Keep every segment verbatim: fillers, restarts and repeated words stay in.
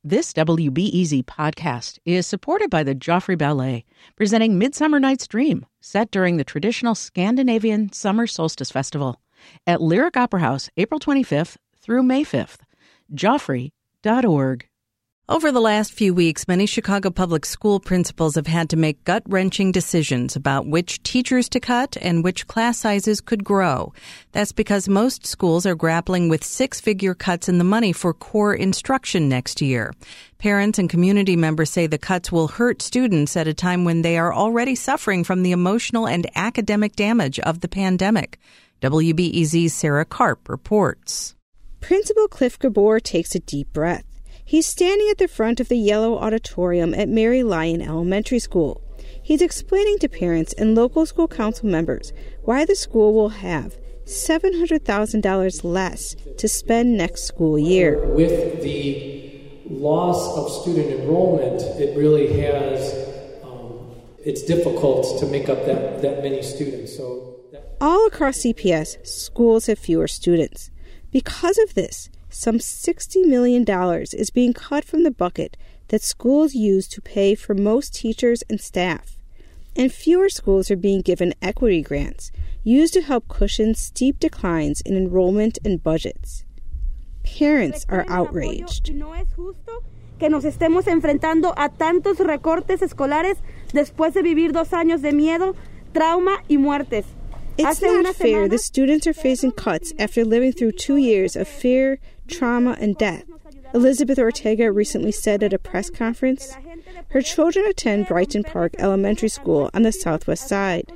This W B E Z podcast is supported by the Joffrey Ballet, presenting Midsummer Night's Dream, set during the traditional Scandinavian Summer Solstice Festival at Lyric Opera House, April twenty-fifth through May fifth. Joffrey dot org. Over the last few weeks, many Chicago public school principals have had to make gut-wrenching decisions about which teachers to cut and which class sizes could grow. That's because most schools are grappling with six-figure cuts in the money for core instruction next year. Parents and community members say the cuts will hurt students at a time when they are already suffering from the emotional and academic damage of the pandemic. W B E Z's Sarah Karp reports. Principal Cliff Gabor takes a deep breath. He's standing at the front of the yellow auditorium at Mary Lyon Elementary School. He's explaining to parents and local school council members why the school will have seven hundred thousand dollars less to spend next school year. With the loss of student enrollment, it really has, um, it's difficult to make up that, that many students. So that- All across C P S, schools have fewer students. Because of this, some sixty million dollars is being cut from the bucket that schools use to pay for most teachers and staff. And fewer schools are being given equity grants, used to help cushion steep declines in enrollment and budgets. Parents are outraged. Que nos estemos enfrentando a tantos recortes escolares después de vivir dos años de miedo, trauma y muertes. It's not fair the students are facing cuts after living through two years of fear, trauma, and death, Elizabeth Ortega recently said at a press conference. Her children attend Brighton Park Elementary School on the southwest side.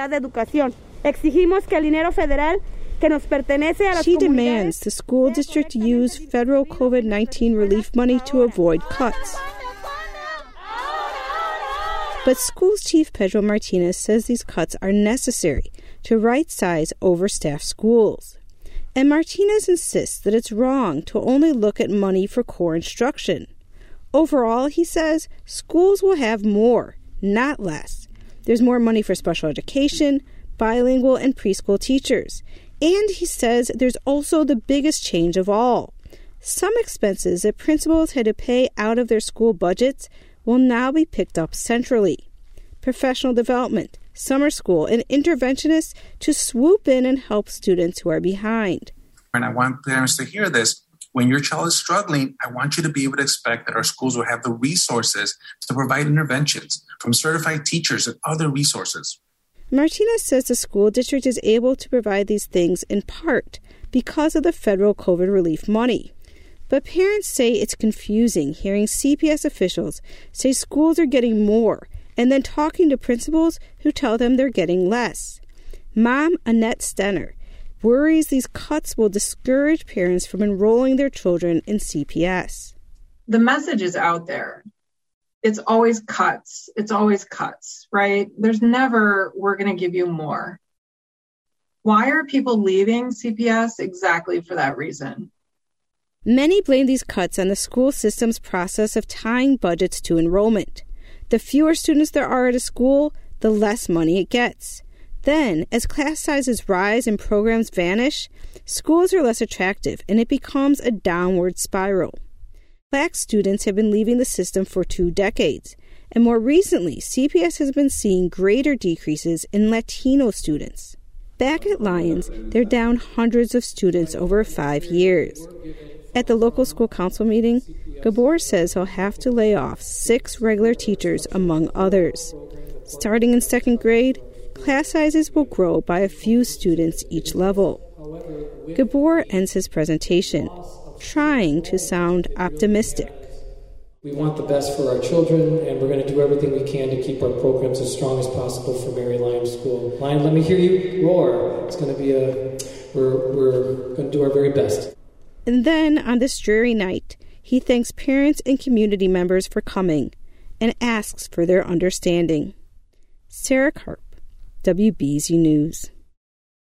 She demands the school district use federal COVID nineteen relief money to avoid cuts. But schools chief Pedro Martinez says these cuts are necessary to right-size overstaffed schools. And Martinez insists that it's wrong to only look at money for core instruction. Overall, he says, schools will have more, not less. There's more money for special education, bilingual, and preschool teachers. And he says there's also the biggest change of all. Some expenses that principals had to pay out of their school budgets will now be picked up centrally. Professional development, summer school, and interventionists to swoop in and help students who are behind. And I want parents to hear this. When your child is struggling, I want you to be able to expect that our schools will have the resources to provide interventions from certified teachers and other resources. Martinez says the school district is able to provide these things in part because of the federal COVID relief money. But parents say it's confusing hearing C P S officials say schools are getting more and then talking to principals who tell them they're getting less. Mom Annette Stenner worries these cuts will discourage parents from enrolling their children in C P S. The message is out there. It's always cuts. It's always cuts, right? There's never, we're going to give you more. Why are people leaving C P S? Exactly for that reason. Many blame these cuts on the school system's process of tying budgets to enrollment. The fewer students there are at a school, the less money it gets. Then, as class sizes rise and programs vanish, schools are less attractive and it becomes a downward spiral. Black students have been leaving the system for two decades, and more recently, C P S has been seeing greater decreases in Latino students. Back at Lyons, they're down hundreds of students over five years. At the local school council meeting, Gabor says he'll have to lay off six regular teachers, among others. Starting in second grade, class sizes will grow by a few students each level. Gabor ends his presentation, trying to sound optimistic. We want the best for our children, and we're going to do everything we can to keep our programs as strong as possible for Mary Lyon School. Lyon, let me hear you roar. It's going to be a, we're, we're going to do our very best. And then, on this dreary night, he thanks parents and community members for coming and asks for their understanding. Sarah Karp, W B E Z News.